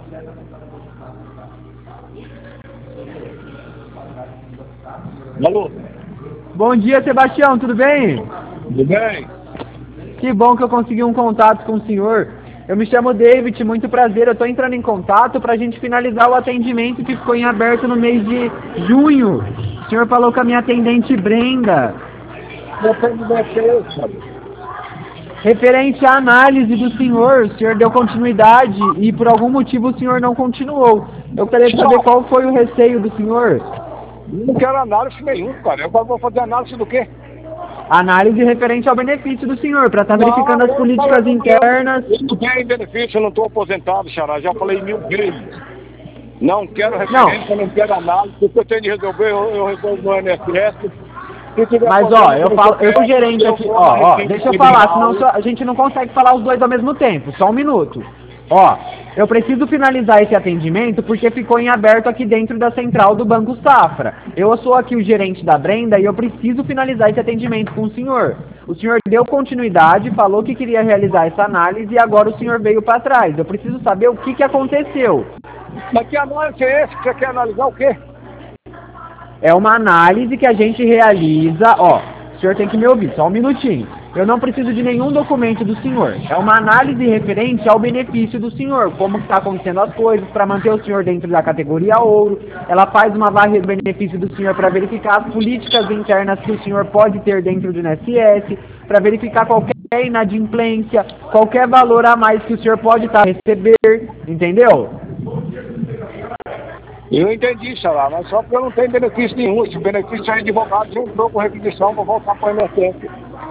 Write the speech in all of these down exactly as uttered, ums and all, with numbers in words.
Alô? Bom dia, Sebastião, tudo bem? Tudo bem? Que bom que eu consegui um contato com o senhor. Eu me chamo David, muito prazer. Eu estou entrando em contato para a gente finalizar o atendimento que ficou em aberto no mês de junho. O senhor falou com a minha atendente Brenda. Referente à análise do senhor, o senhor deu continuidade e por algum motivo o senhor não continuou. Eu queria saber qual foi o receio do senhor. Não quero análise nenhum, cara. Eu vou fazer análise do quê? Análise referente ao benefício do senhor, para estar verificando as políticas internas. Eu não tenho benefício, eu não estou aposentado, Xará. Já falei mil vezes. Não quero referência, não, não quero análise. O que eu tenho de resolver, eu, eu resolvo no I N S S. Mas ó, eu falo, eu sou gerente aqui, ó, ó, deixa eu falar, senão só, a gente não consegue falar os dois ao mesmo tempo, só um minuto. Ó, eu preciso finalizar esse atendimento porque ficou em aberto aqui dentro da central do Banco Safra. Eu sou aqui o gerente da Brenda e eu preciso finalizar esse atendimento com o senhor. O senhor deu continuidade, falou que queria realizar essa análise e agora o senhor veio para trás. Eu preciso saber o que, que aconteceu. Mas que análise é esse? Você quer analisar o quê? É uma análise que a gente realiza, ó, o senhor tem que me ouvir, só um minutinho. Eu não preciso de nenhum documento do senhor. É uma análise referente ao benefício do senhor, como está acontecendo as coisas, para manter o senhor dentro da categoria ouro. Ela faz uma varrida do benefício do senhor para verificar as políticas internas que o senhor pode ter dentro do I N S S, para verificar qualquer inadimplência, qualquer valor a mais que o senhor pode estar a receber, entendeu? Eu entendi, Xará, mas só porque eu não tenho benefício nenhum. Esse benefício é advogado, juntou com requisição para voltar para o I N S S.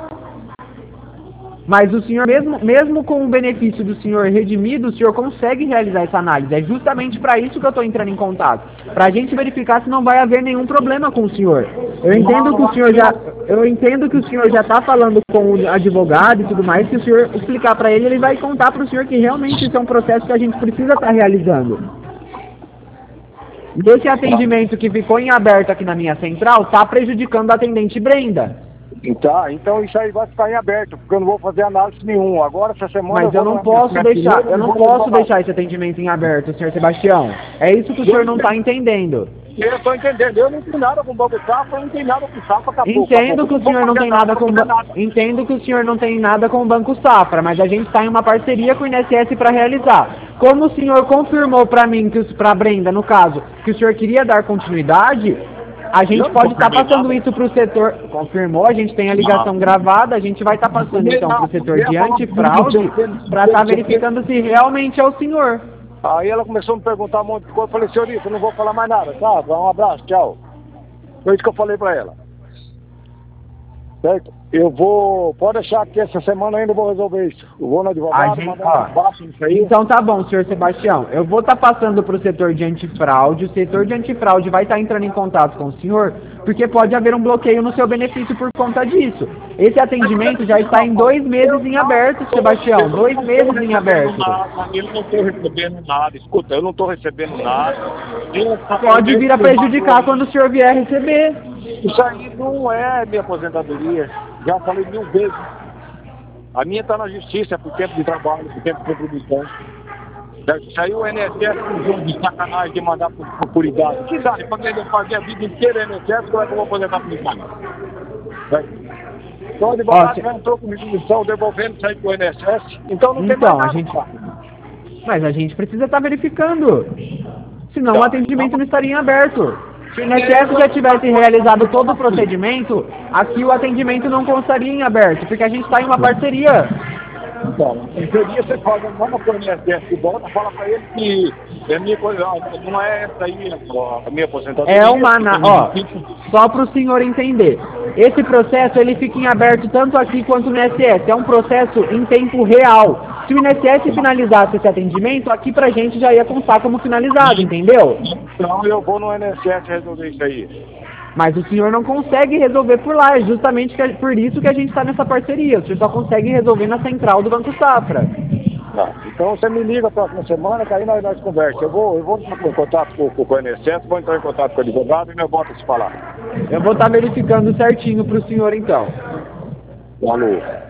Mas o senhor, mesmo, mesmo com o benefício do senhor redimido, o senhor consegue realizar essa análise. É justamente para isso que eu estou entrando em contato. Para a gente verificar se não vai haver nenhum problema com o senhor. Eu entendo que o senhor já, eu entendo que o senhor já está falando com o advogado e tudo mais. Se o senhor explicar para ele, ele vai contar para o senhor que realmente isso é um processo que a gente precisa estar realizando. E esse atendimento que ficou em aberto aqui na minha central está prejudicando a atendente Brenda. Tá, então isso aí vai ficar em aberto, porque eu não vou fazer análise nenhum. Agora, essa semana... Mas eu, eu não posso deixar, eu não posso deixar esse atendimento em aberto, senhor Sebastião. É isso que o senhor não está entendendo. Eu estou entendendo, eu não tenho nada com o Banco Safra, eu não tenho nada com o Safra, acabou. Entendo que o senhor não tem nada com Entendo que o senhor não tem nada com o Banco Safra, mas a gente está em uma parceria com o I N S S para realizar. Como o senhor confirmou para mim, para a Brenda, no caso, que o senhor queria dar continuidade, a gente pode estar tá passando isso para o setor, confirmou, a gente tem a ligação gravada, a gente vai estar tá passando então para o setor de antifraude para estar tá verificando se realmente é o senhor. Aí ela começou a me perguntar um monte de coisa, eu falei, senhorita, eu não vou falar mais nada, tá? Um abraço, tchau. Foi isso que eu falei para ela. Certo? Eu vou, pode deixar que essa semana ainda eu vou resolver isso. Eu vou no advogado, gente, mandar um passo nisso aí. Então tá bom, senhor Sebastião. Eu vou estar tá passando para o setor de antifraude. O setor de antifraude vai estar tá entrando em contato com o senhor, porque pode haver um bloqueio no seu benefício por conta disso. Esse atendimento já está em dois meses em aberto, Sebastião. Dois meses em aberto. Eu não estou recebendo nada. Escuta, eu não estou recebendo nada. Pode vir a prejudicar quando o senhor vier receber. Isso aí não é minha aposentadoria. Já falei mil vezes. A minha está na justiça por tempo de trabalho, por tempo de contribuição. Isso aí o I N S S com um jogo de sacanagem de mandar por, por, por idade. Que idade? Para quem fazer a vida inteira I N S S, como é que eu vou aposentar por idade? Então o advogado já entrou com missão devolvendo isso aí para o I N S S. Então não tem então, mais nada. A gente... Mas a gente precisa estar tá verificando. Senão tá, o atendimento não, não estaria em aberto. Se o I N S S já tivesse realizado todo o procedimento, aqui o atendimento não constaria em aberto, porque a gente está em uma parceria. Então, em teoria você faz uma nova para o I N S S de volta, fala para ele que é minha coisa, não é essa aí a minha aposentadoria. É uma, ó, só para o senhor entender. Esse processo ele fica em aberto tanto aqui quanto no I N S S. É um processo em tempo real. Se o I N S S finalizasse esse atendimento, aqui pra gente já ia constar como finalizado, entendeu? Então eu vou no I N S S resolver isso aí. Mas o senhor não consegue resolver por lá, é justamente por isso que a gente está nessa parceria. O senhor só consegue resolver na central do Banco Safra. Tá. Então você me liga a próxima semana, que aí nós, nós conversamos. Eu vou, eu vou entrar em contato com, com o I N S S, vou entrar em contato com o advogado e nós volto a se falar. Eu vou estar verificando certinho para o senhor então. Alô.